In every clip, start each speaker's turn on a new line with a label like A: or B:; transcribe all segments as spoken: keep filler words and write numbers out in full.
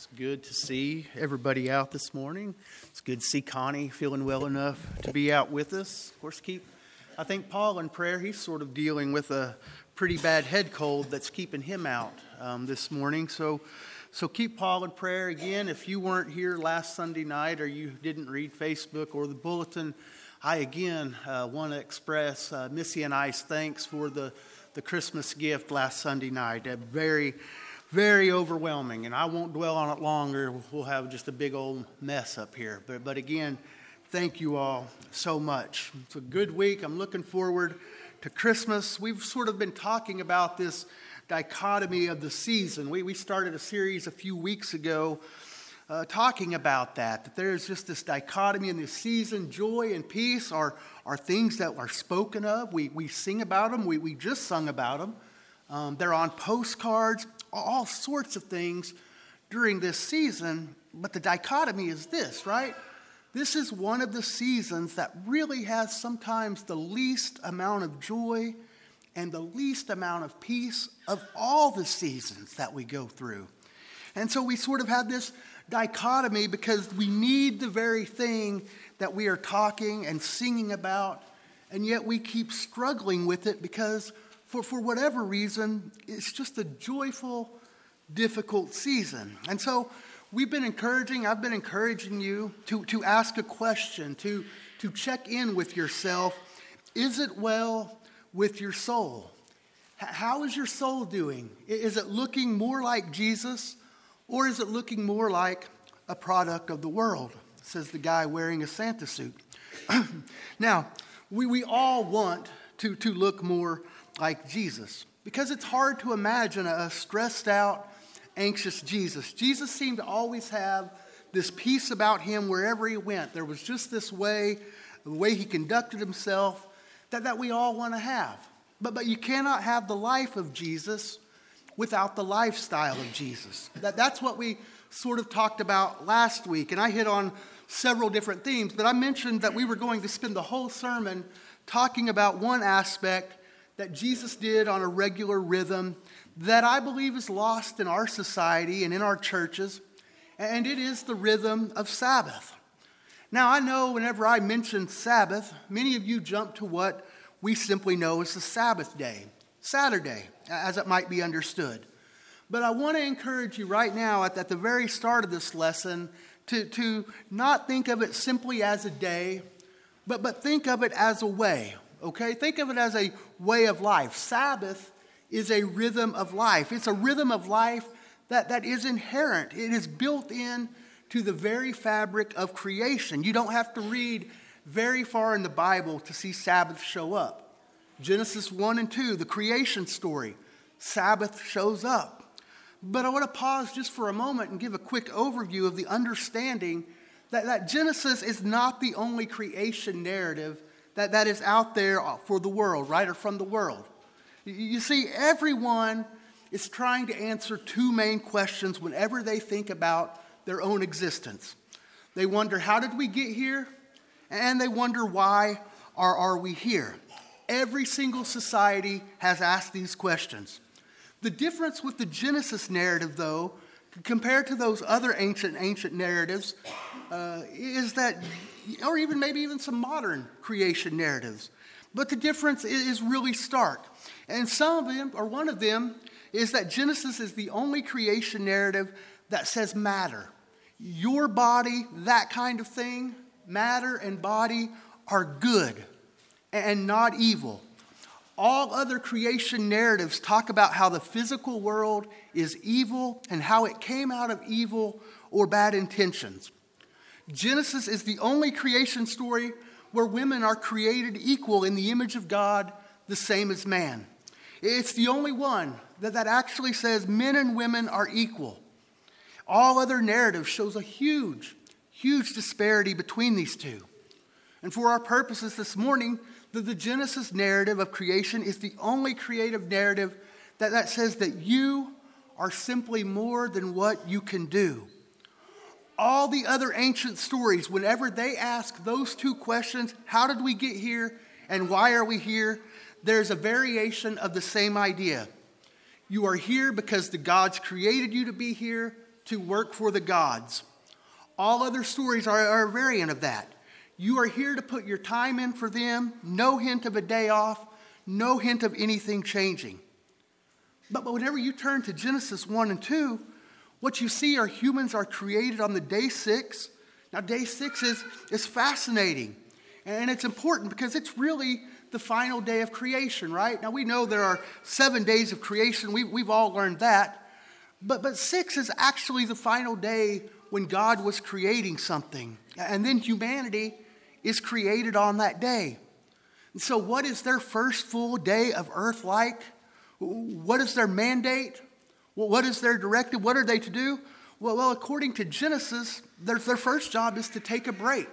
A: Good to see everybody out this morning. It's good to see Connie feeling well enough to be out with us. Of course, keep, I think Paul in prayer, he's sort of dealing with a pretty bad head cold that's keeping him out um, this morning. So, so keep Paul in prayer. Again, if you weren't here last Sunday night or you didn't read Facebook or the bulletin, I again uh, want to express uh, Missy and I's thanks for the, the Christmas gift last Sunday night. A very Very overwhelming, and I won't dwell on it longer. We'll have just a big old mess up here. But, but again, thank you all so much. It's a good week. I'm looking forward to Christmas. We've sort of been talking about this dichotomy of the season. We, we started a series a few weeks ago uh, talking about that, that there's just this dichotomy in the season. Joy and peace are, are things that are spoken of. We, we sing about them. We, we just sung about them. Um, they're on postcards, all sorts of things during this season. But the dichotomy is this, right? This is one of the seasons that really has sometimes the least amount of joy and the least amount of peace of all the seasons that we go through. And so we sort of have this dichotomy because we need the very thing that we are talking and singing about, and yet we keep struggling with it because For, for whatever reason, it's just a joyful, difficult season. And so we've been encouraging, I've been encouraging you to, to ask a question, to, to check in with yourself. Is it well with your soul? H- how is your soul doing? Is it looking more like Jesus, or is it looking more like a product of the world? Says the guy wearing a Santa suit. Now, we, we all want to, to look more like Jesus, because it's hard to imagine a stressed out, anxious Jesus. Jesus seemed to always have this peace about him wherever he went. There was just this way, the way he conducted himself, that, that we all want to have. But, but you cannot have the life of Jesus without the lifestyle of Jesus. That, that's what we sort of talked about last week, and I hit on several different themes, but I mentioned that we were going to spend the whole sermon talking about one aspect that Jesus did on a regular rhythm that I believe is lost in our society and in our churches, and it is the rhythm of Sabbath. Now, I know whenever I mention Sabbath, many of you jump to what we simply know as the Sabbath day, Saturday, as it might be understood. But I want to encourage you right now at, at the very start of this lesson to, to not think of it simply as a day, but, but think of it as a way. Okay, think of it as a way of life. Sabbath is a rhythm of life. It's a rhythm of life that, that is inherent. It is built in to the very fabric of creation. You don't have to read very far in the Bible to see Sabbath show up. Genesis one and two, the creation story, Sabbath shows up. But I want to pause just for a moment and give a quick overview of the understanding that, that Genesis is not the only creation narrative That, that is out there for the world, right, or from the world. You see, everyone is trying to answer two main questions whenever they think about their own existence. They wonder, how did we get here? And they wonder, why are, are we here? Every single society has asked these questions. The difference with the Genesis narrative, though, compared to those other ancient, ancient narratives, uh, is that, or even maybe even some modern creation narratives. But the difference is really stark. And some of them, or one of them, is that Genesis is the only creation narrative that says matter. Your body, that kind of thing, matter and body are good and not evil. All other creation narratives talk about how the physical world is evil and how it came out of evil or bad intentions. Genesis is the only creation story where women are created equal in the image of God, the same as man. It's the only one that, that actually says men and women are equal. All other narratives shows a huge, huge disparity between these two. And for our purposes this morning, the, the Genesis narrative of creation is the only creative narrative that, that says that you are simply more than what you can do. All the other ancient stories, whenever they ask those two questions, how did we get here and why are we here, there's a variation of the same idea. You are here because the gods created you to be here to work for the gods. All other stories are, are a variant of that. You are here to put your time in for them, no hint of a day off, no hint of anything changing. But, but whenever you turn to Genesis one and two, what you see are humans are created on the day six. Now, day six is, is fascinating, and it's important because it's really the final day of creation, right? Now, we know there are seven days of creation. We, we've all learned that. But, but six is actually the final day when God was creating something. And then humanity is created on that day. And so what is their first full day of earth like? What is their mandate? Well, what is their directive? What are they to do? Well, well according to Genesis, their, their first job is to take a break,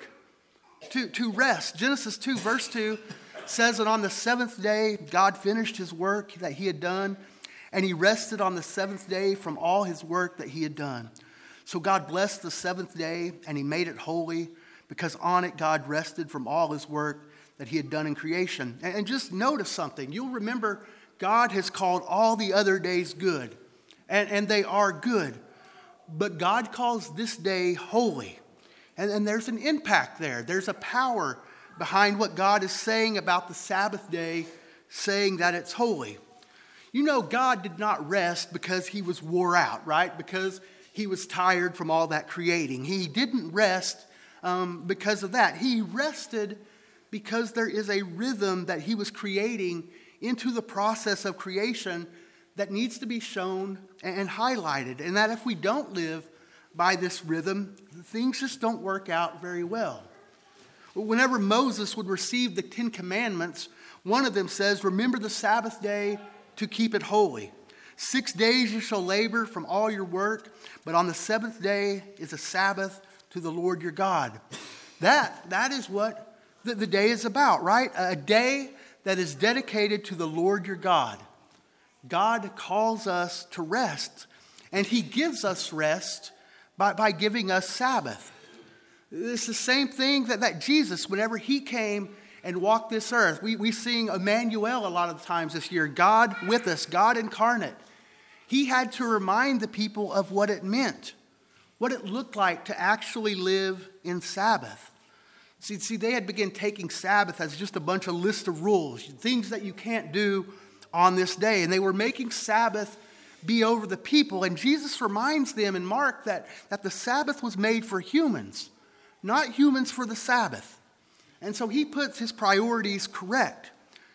A: to, to rest. Genesis two, verse two says that on the seventh day, God finished his work that he had done, and he rested on the seventh day from all his work that he had done. So God blessed the seventh day, and he made it holy, because on it God rested from all his work that he had done in creation. And, and just notice something. You'll remember God has called all the other days good, and, and they are good. But God calls this day holy. And, and there's an impact there. There's a power behind what God is saying about the Sabbath day, saying that it's holy. You know, God did not rest because he was wore out, right? Because he was tired from all that creating. He didn't rest um, because of that. He rested because there is a rhythm that he was creating into the process of creation that needs to be shown and highlighted. And that if we don't live by this rhythm, things just don't work out very well. Whenever Moses would receive the Ten Commandments, one of them says, "Remember the Sabbath day to keep it holy. Six days you shall labor from all your work, but on the seventh day is a Sabbath to the Lord your God." That, that is what the, the day is about, right? A day that is dedicated to the Lord your God. God calls us to rest, and he gives us rest by, by giving us Sabbath. It's the same thing that, that Jesus, whenever he came and walked this earth, we, we sing Emmanuel a lot of the times this year, God with us, God incarnate. He had to remind the people of what it meant, what it looked like to actually live in Sabbath. See, see, they had begun taking Sabbath as just a bunch of list of rules, things that you can't do on this day. And they were making Sabbath be over the people. And Jesus reminds them in Mark that, that the Sabbath was made for humans, not humans for the Sabbath. And so he puts his priorities correct.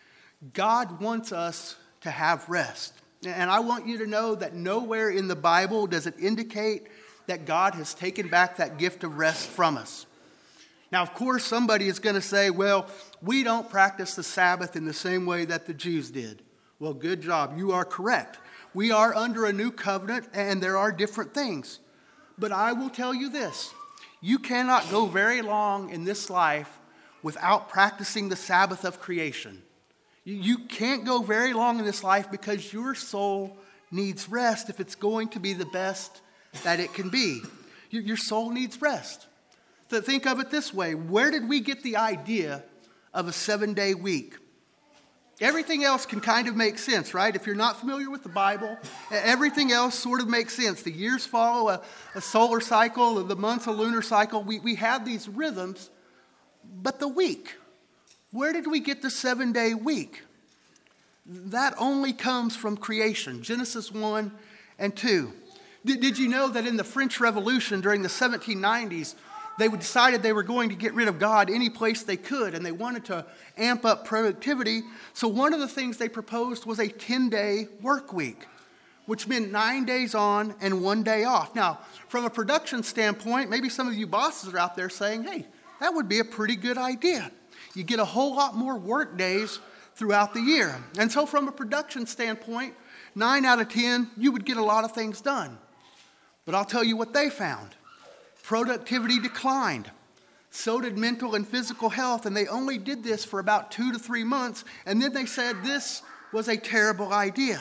A: God wants us to have rest. And I want you to know that nowhere in the Bible does it indicate that God has taken back that gift of rest from us. Now, of course, somebody is going to say, well, we don't practice the Sabbath in the same way that the Jews did. Well, good job. You are correct. We are under a new covenant, and there are different things. But I will tell you this. You cannot go very long in this life without practicing the Sabbath of creation. You, you can't go very long in this life because your soul needs rest if it's going to be the best that it can be. Your, your soul needs rest. So think of it this way. Where did we get the idea of a seven-day week? Everything else can kind of make sense, right? If you're not familiar with the Bible, everything else sort of makes sense. The years follow a, a solar cycle, the months a lunar cycle. We, we have these rhythms. But the week, where did we get the seven-day week? That only comes from creation, Genesis one and two. Did, did you know that in the French Revolution during the seventeen nineties, they decided they were going to get rid of God any place they could, and they wanted to amp up productivity. So one of the things they proposed was a ten-day work week, which meant nine days on and one day off. Now, from a production standpoint, maybe some of you bosses are out there saying, hey, that would be a pretty good idea. You get a whole lot more work days throughout the year. And so from a production standpoint, nine out of ten, you would get a lot of things done. But I'll tell you what they found. Productivity declined. So did mental and physical health, and they only did this for about two to three months, and then they said this was a terrible idea.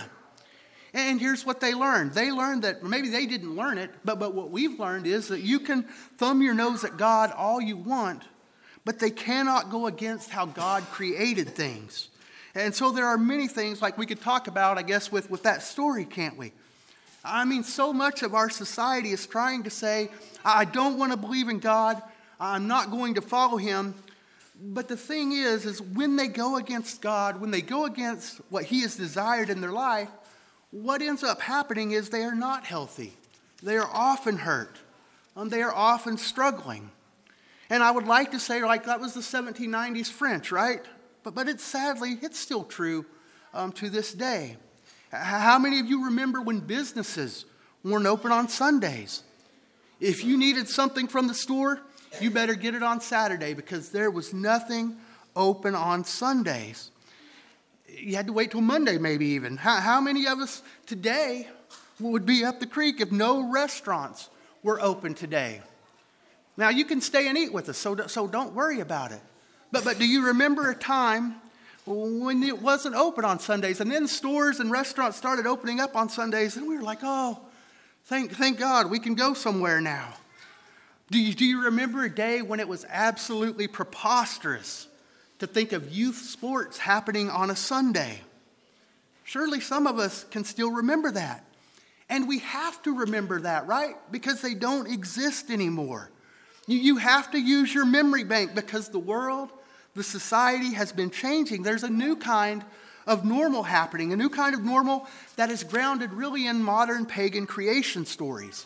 A: And here's what they learned. They learned that, maybe they didn't learn it, but, but what we've learned is that you can thumb your nose at God all you want, but they cannot go against how God created things. And so there are many things like we could talk about, I guess, with, with that story, can't we? I mean, so much of our society is trying to say, I don't want to believe in God. I'm not going to follow him. But the thing is, is when they go against God, when they go against what he has desired in their life, what ends up happening is they are not healthy. They are often hurt. Um, they are often struggling. And I would like to say, like, that was the seventeen nineties French, right? But but it's sadly, it's still true um, to this day. How many of you remember when businesses weren't open on Sundays? If you needed something from the store, you better get it on Saturday because there was nothing open on Sundays. You had to wait till Monday maybe even. How, how many of us today would be up the creek if no restaurants were open today? Now, you can stay and eat with us, so, so don't worry about it. But, but do you remember a time when it wasn't open on Sundays, and then stores and restaurants started opening up on Sundays, and we were like, oh, thank, thank God, we can go somewhere now. Do you, do you remember a day when it was absolutely preposterous to think of youth sports happening on a Sunday? Surely some of us can still remember that. And we have to remember that, right? Because they don't exist anymore. You, you have to use your memory bank because the world, the society has been changing. There's a new kind of normal happening, a new kind of normal that is grounded really in modern pagan creation stories.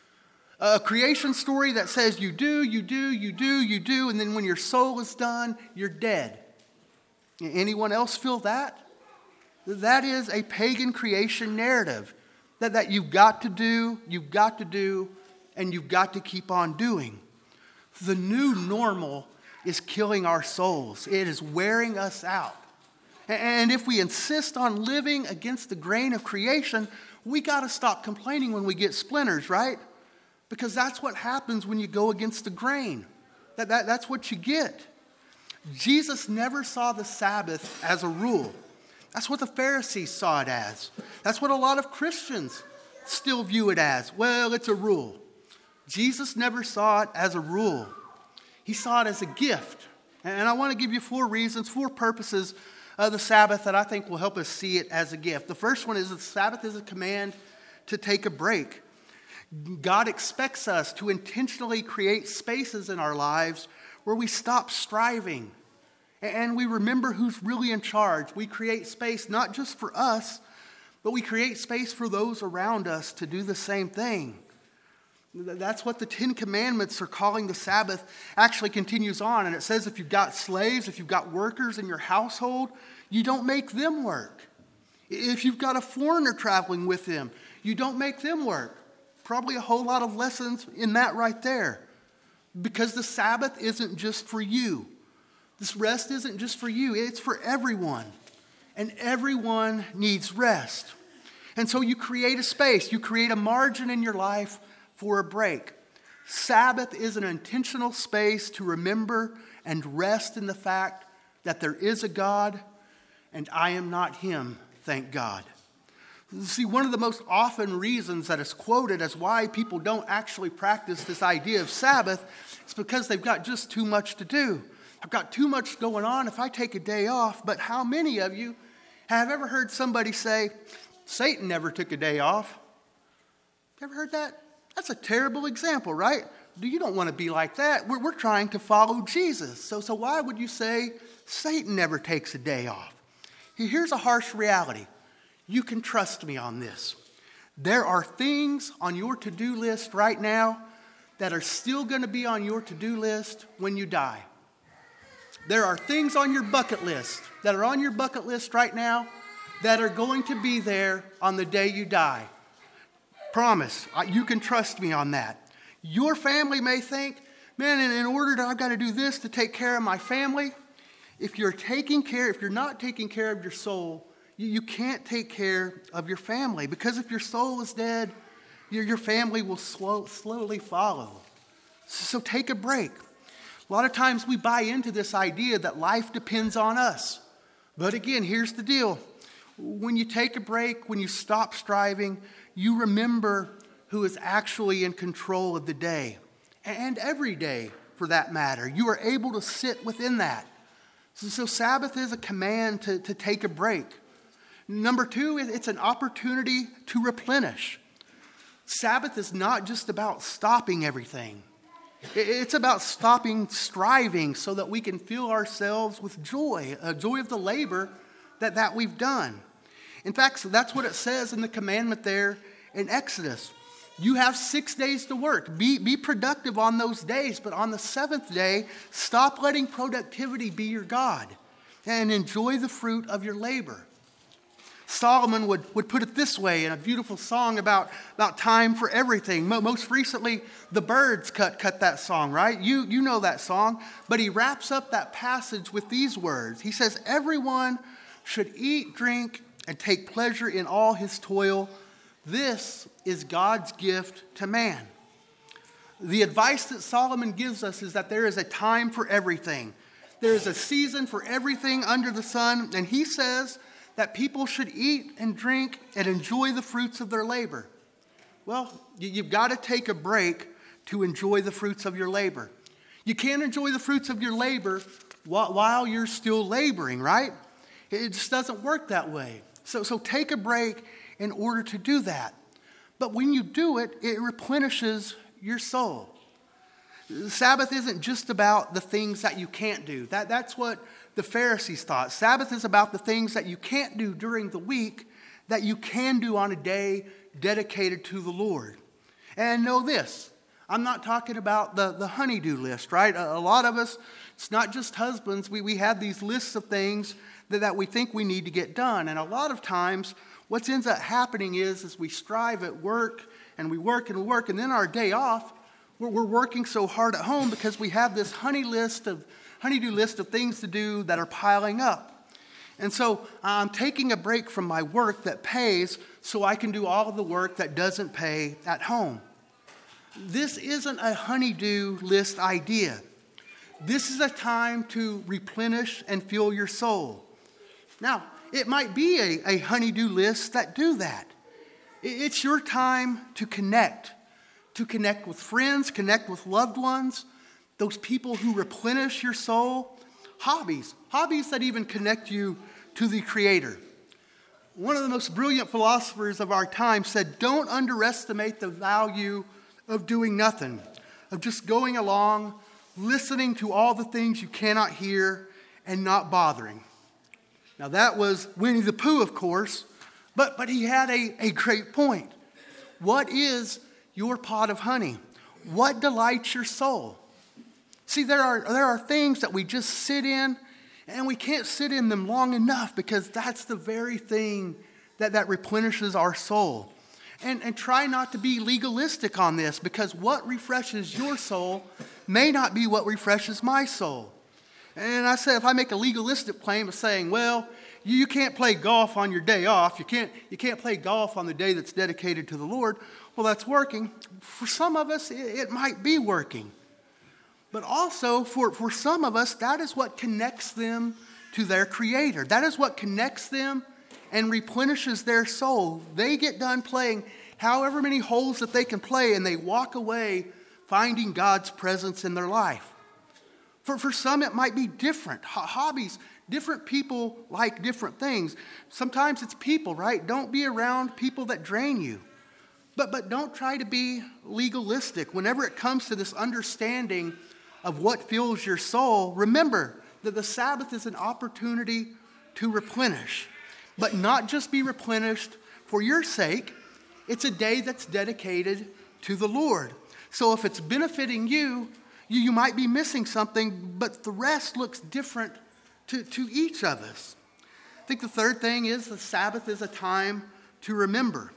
A: A creation story that says you do, you do, you do, you do, and then when your soul is done, you're dead. Anyone else feel that? That is a pagan creation narrative that, that you've got to do, you've got to do, and you've got to keep on doing. The new normal is killing our souls. It is wearing us out. And if we insist on living against the grain of creation, we got to stop complaining when we get splinters, right? Because that's what happens when you go against the grain. That, that, that's what you get. Jesus never saw the Sabbath as a rule. That's what the Pharisees saw it as. That's what a lot of Christians still view it as. Well, it's a rule. Jesus never saw it as a rule. He saw it as a gift. And I want to give you four reasons, four purposes of the Sabbath that I think will help us see it as a gift. The first one is that the Sabbath is a command to take a break. God expects us to intentionally create spaces in our lives where we stop striving and we remember who's really in charge. We create space not just for us, but we create space for those around us to do the same thing. That's what the Ten Commandments are calling the Sabbath. Actually continues on, and it says if you've got slaves, if you've got workers in your household, you don't make them work. If you've got a foreigner traveling with them, you don't make them work. Probably a whole lot of lessons in that right there. Because the Sabbath isn't just for you. This rest isn't just for you. It's for everyone. And everyone needs rest. And so you create a space. You create a margin in your life for a break. Sabbath is an intentional space to remember and rest in the fact that there is a God and I am not him, thank God. See, one of the most often reasons that is quoted as why people don't actually practice this idea of Sabbath is because they've got just too much to do. I've got too much going on if I take a day off. But how many of you have ever heard somebody say, Satan never took a day off? Ever heard that? That's a terrible example, right? You don't want to be like that. We're, we're trying to follow Jesus. So, so why would you say Satan never takes a day off? Here's a harsh reality. You can trust me on this. There are things on your to-do list right now that are still going to be on your to-do list when you die. There are things on your bucket list that are on your bucket list right now that are going to be there on the day you die. Promise, you can trust me on that. Your family may think, man, in order to, I've got to do this to take care of my family. If you're taking care, if you're not taking care of your soul, you, you can't take care of your family. Because if your soul is dead, your, your family will slow, slowly follow. So, so take a break. A lot of times we buy into this idea that life depends on us. But again, here's the deal. When you take a break, when you stop striving, you remember who is actually in control of the day. And every day, for that matter. You are able to sit within that. So, so Sabbath is a command to, to take a break. Number two, it's an opportunity to replenish. Sabbath is not just about stopping everything. It's about stopping striving so that we can fill ourselves with joy, a joy of the labor that, that we've done. In fact, so that's what it says in the commandment there in Exodus. You have six days to work. Be, be productive on those days, but on the seventh day, stop letting productivity be your God and enjoy the fruit of your labor. Solomon would, would put it this way in a beautiful song about, about time for everything. Most recently, the Byrds cut, cut that song, right? You, you know that song. But he wraps up that passage with these words. He says, everyone should eat, drink, and take pleasure in all his toil. This is God's gift to man. The advice that Solomon gives us is that there is a time for everything. There is a season for everything under the sun. And he says that people should eat and drink and enjoy the fruits of their labor. Well, you've got to take a break to enjoy the fruits of your labor. You can't enjoy the fruits of your labor while you're still laboring, right? It just doesn't work that way. So, so take a break in order to do that. But when you do it, it replenishes your soul. The Sabbath isn't just about the things that you can't do. That, that's what the Pharisees thought. Sabbath is about the things that you can't do during the week that you can do on a day dedicated to the Lord. And know this, I'm not talking about the, the honeydew list, right? A, a lot of us, it's not just husbands. We, we have these lists of things that, that we think we need to get done. And a lot of times, what ends up happening is, is we strive at work, and we work and we work, and then our day off, we're, we're working so hard at home because we have this honey list of honeydew list of things to do that are piling up. And so I'm taking a break from my work that pays so I can do all of the work that doesn't pay at home. This isn't a honeydew list idea. This is a time to replenish and fill your soul. Now, it might be a, a honeydew list that do that. It's your time to connect, to connect with friends, connect with loved ones, those people who replenish your soul, hobbies, hobbies that even connect you to the Creator. One of the most brilliant philosophers of our time said, don't underestimate the value of doing nothing, of just going along, listening to all the things you cannot hear, and not bothering. Now that was Winnie the Pooh, of course, but, but he had a, a great point. What is your pot of honey? What delights your soul? See, there are, there are things that we just sit in, and we can't sit in them long enough because that's the very thing that, that replenishes our soul. And, and try not to be legalistic on this, because what refreshes your soul may not be what refreshes my soul. And I say, if I make a legalistic claim of saying, well, you can't play golf on your day off, you can't, you can't play golf on the day that's dedicated to the Lord, well, that's working. For some of us, it, it might be working. But also, for, for some of us, that is what connects them to their Creator. That is what connects them and replenishes their soul. They get done playing however many holes that they can play, and they walk away finding God's presence in their life. For, for some, it might be different. Hobbies, different people like different things. Sometimes it's people, right? Don't be around people that drain you. But, but don't try to be legalistic. Whenever it comes to this understanding of what fills your soul, remember that the Sabbath is an opportunity to replenish. But not just be replenished for your sake. It's a day that's dedicated to the Lord. So if it's benefiting you, you, you might be missing something, but the rest looks different to, to each of us. I think the third thing is the Sabbath is a time to remember.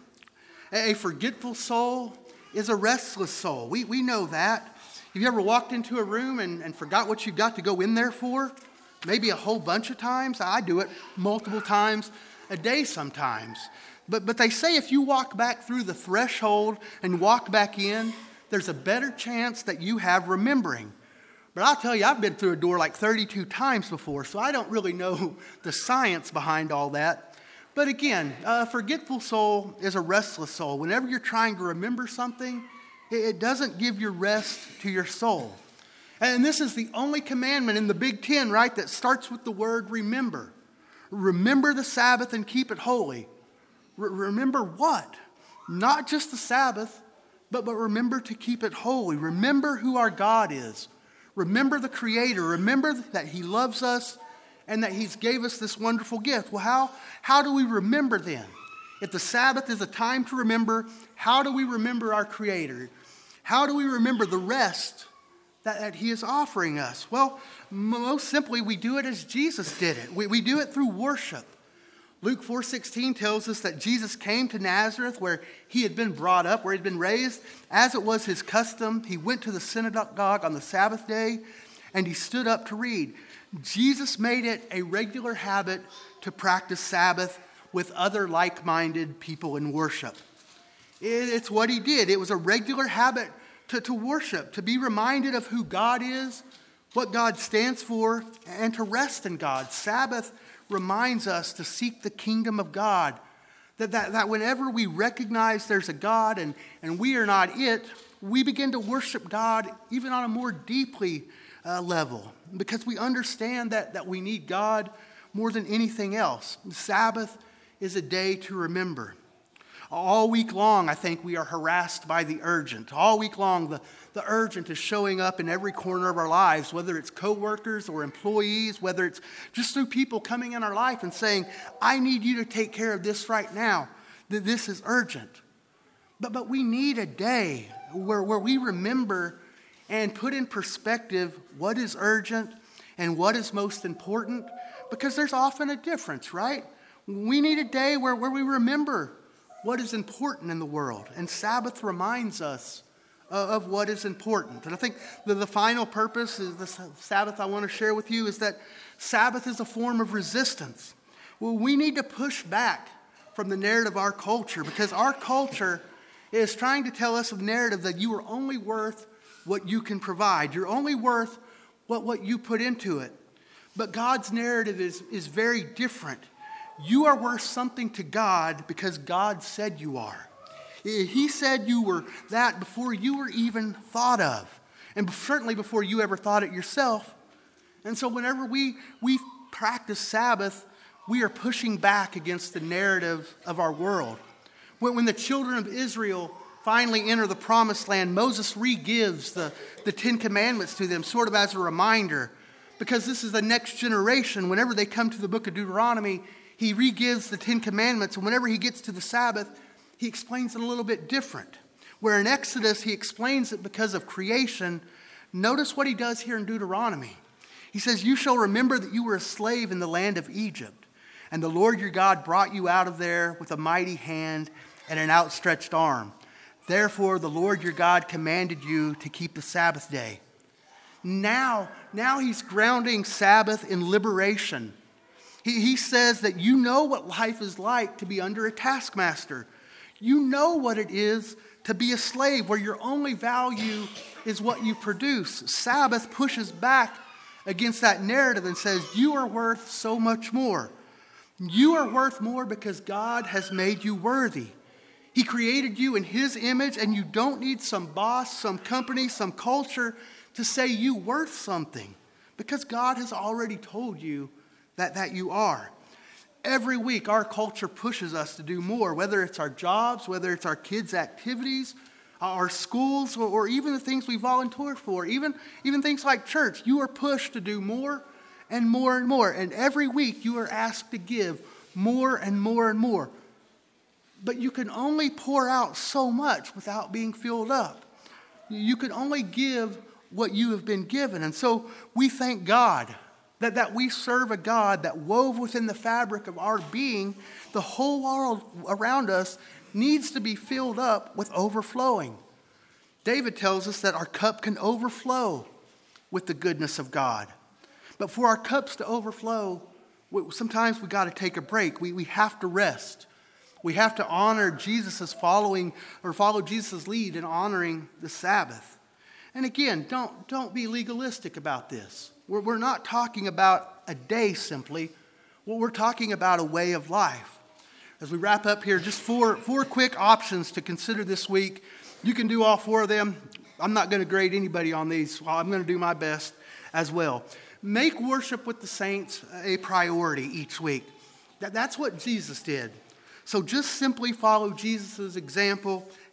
A: A forgetful soul is a restless soul. We, we know that. Have you ever walked into a room and, and forgot what you got to go in there for? Maybe a whole bunch of times. I do it multiple times a day sometimes. But, but they say if you walk back through the threshold and walk back in, there's a better chance that you have remembering. But I'll tell you, I've been through a door like thirty-two times before, so I don't really know the science behind all that. But again, a forgetful soul is a restless soul. Whenever you're trying to remember something, it doesn't give your rest to your soul. And this is the only commandment in the Big Ten, right, that starts with the word remember. Remember the Sabbath and keep it holy. R- remember what? Not just the Sabbath, But, but remember to keep it holy. Remember who our God is. Remember the Creator. Remember that He loves us and that He's gave us this wonderful gift. Well, how, how do we remember then? If the Sabbath is a time to remember, how do we remember our Creator? How do we remember the rest that, that He is offering us? Well, most simply, we do it as Jesus did it. We, we do it through worship. Luke four sixteen tells us that Jesus came to Nazareth where He had been brought up, where He had been raised. As it was His custom, He went to the synagogue on the Sabbath day and He stood up to read. Jesus made it a regular habit to practice Sabbath with other like-minded people in worship. It's what He did. It was a regular habit to, to worship, to be reminded of who God is, what God stands for, and to rest in God. Sabbath reminds us to seek the kingdom of God. That, that, that whenever we recognize there's a God and, and we are not it, we begin to worship God even on a more deeply uh, level. Because we understand that, that we need God more than anything else. The Sabbath is a day to remember. All week long, I think we are harassed by the urgent. All week long, the, the urgent is showing up in every corner of our lives, whether it's coworkers or employees, whether it's just through people coming in our life and saying, I need you to take care of this right now, that this is urgent. But, but we need a day where, where we remember and put in perspective what is urgent and what is most important, because there's often a difference, right? We need a day where, where we remember what is important in the world. And Sabbath reminds us of what is important. And I think the, the final purpose of the Sabbath I want to share with you is that Sabbath is a form of resistance. Well, we need to push back from the narrative of our culture, because our culture is trying to tell us a narrative that you are only worth what you can provide. You're only worth what, what you put into it. But God's narrative is, is very different. You are worth something to God because God said you are. He said you were that before you were even thought of, and certainly before you ever thought it yourself. And so whenever we, we practice Sabbath, we are pushing back against the narrative of our world. When, when the children of Israel finally enter the promised land, Moses re-gives the, the Ten Commandments to them, sort of as a reminder, because this is the next generation. Whenever they come to the book of Deuteronomy, he re-gives the Ten Commandments, and whenever he gets to the Sabbath, he explains it a little bit different. Where in Exodus, he explains it because of creation. Notice what he does here in Deuteronomy. He says, you shall remember that you were a slave in the land of Egypt, and the Lord your God brought you out of there with a mighty hand and an outstretched arm. Therefore, the Lord your God commanded you to keep the Sabbath day. Now, now he's grounding Sabbath in liberation. He, he says that you know what life is like to be under a taskmaster. You know what it is to be a slave where your only value is what you produce. Sabbath pushes back against that narrative and says you are worth so much more. You are worth more because God has made you worthy. He created you in His image, and you don't need some boss, some company, some culture to say you worth something, because God has already told you that, that you are. Every week, our culture pushes us to do more, whether it's our jobs, whether it's our kids' activities, our schools, or, or even the things we volunteer for, even, even things like church. You are pushed to do more and more and more. And every week, you are asked to give more and more and more. But you can only pour out so much without being filled up. You can only give what you have been given. And so we thank God that, that we serve a God that wove within the fabric of our being, the whole world around us needs to be filled up with overflowing. David tells us that our cup can overflow with the goodness of God. But for our cups to overflow, sometimes we got to take a break. We, we have to rest. We have to honor Jesus' following, or follow Jesus' lead in honoring the Sabbath. And again, don't, don't be legalistic about this. We're, we're not talking about a day simply. Well, we're talking about a way of life. As we wrap up here, just four, four quick options to consider this week. You can do all four of them. I'm not going to grade anybody on these. Well, I'm going to do my best as well. Make worship with the saints a priority each week. That, that's what Jesus did. So just simply follow Jesus' example.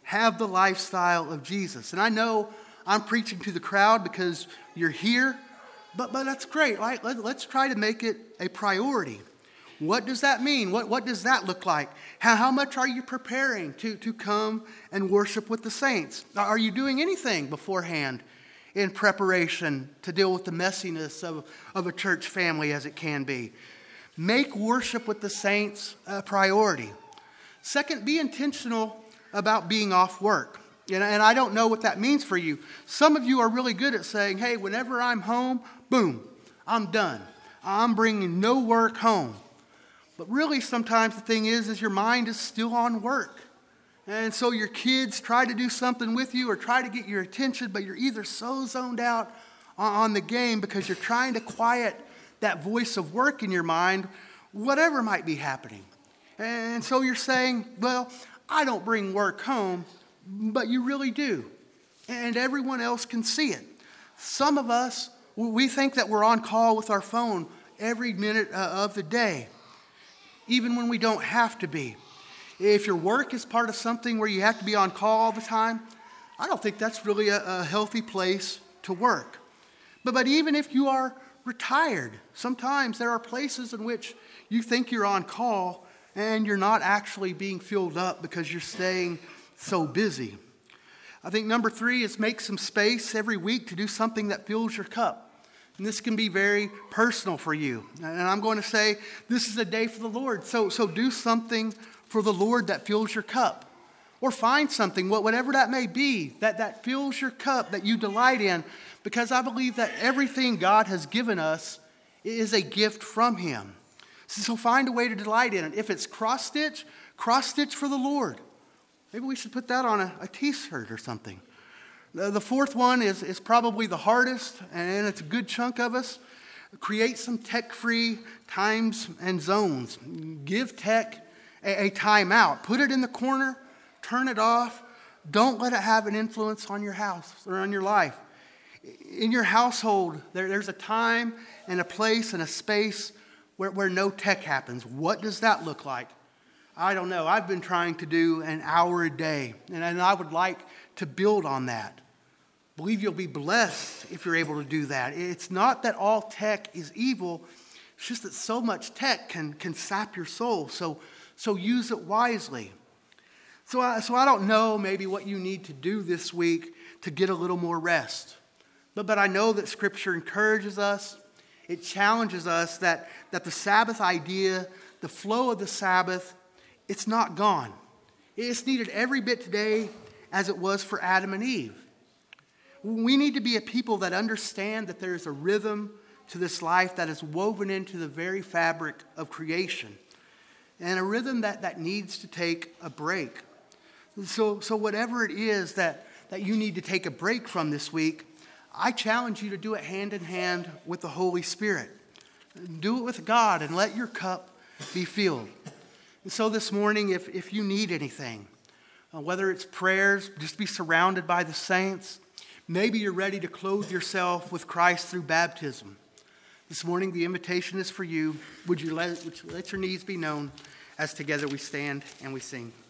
A: have the lifestyle of Jesus. And I know I'm preaching to the crowd because you're here, but, but that's great, right? Let, let's try to make it a priority. What does that mean? What, what does that look like? How, how much are you preparing to, to come and worship with the saints? Are you doing anything beforehand in preparation to deal with the messiness of, of a church family as it can be? Make worship with the saints a priority. Second, be intentional about being off work. And, and I don't know what that means for you. Some of you are really good at saying, hey, whenever I'm home, boom, I'm done. I'm bringing no work home. But really, sometimes the thing is, is your mind is still on work. And so your kids try to do something with you or try to get your attention, but you're either so zoned out on the game because you're trying to quiet that voice of work in your mind, whatever might be happening. And so you're saying, well, I don't bring work home, but you really do. And everyone else can see it. Some of us, we think that we're on call with our phone every minute of the day, even when we don't have to be. If your work is part of something where you have to be on call all the time, I don't think that's really a, a healthy place to work. But, but even if you are retired, sometimes there are places in which you think you're on call and you're not actually being filled up because you're staying so busy. I think number three is make some space every week to do something that fills your cup. And this can be very personal for you. And I'm going to say this is a day for the Lord. So, so do something for the Lord that fills your cup. Or find something, whatever that may be, that, that fills your cup, that you delight in. Because I believe that everything God has given us is a gift from Him. So find a way to delight in it. If it's cross-stitch, cross-stitch for the Lord. Maybe we should put that on a, a t-shirt or something. The, the fourth one is, is probably the hardest, and it's a good chunk of us. Create some tech-free times and zones. Give tech a, a time out. Put it in the corner. Turn it off. Don't let it have an influence on your house or on your life. In your household, there, there's a time and a place and a space where, where no tech happens. What does that look like? I don't know. I've been trying to do an hour a day, and, and I would like to build on that. I believe you'll be blessed if you're able to do that. It's not that all tech is evil. It's just that so much tech can, can sap your soul. So, so use it wisely. So I, so I don't know maybe what you need to do this week to get a little more rest. But, but I know that Scripture encourages us. It challenges us that, that the Sabbath idea, the flow of the Sabbath, it's not gone. It's needed every bit today as it was for Adam and Eve. We need to be a people that understand that there is a rhythm to this life that is woven into the very fabric of creation. And a rhythm that, that needs to take a break. So, so whatever it is that, that you need to take a break from this week, I challenge you to do it hand in hand with the Holy Spirit. Do it with God and let your cup be filled. And so this morning, if, if you need anything, uh, whether it's prayers, just be surrounded by the saints. Maybe you're ready to clothe yourself with Christ through baptism. This morning, the invitation is for you. Would you let, would you let your needs be known as together we stand and we sing?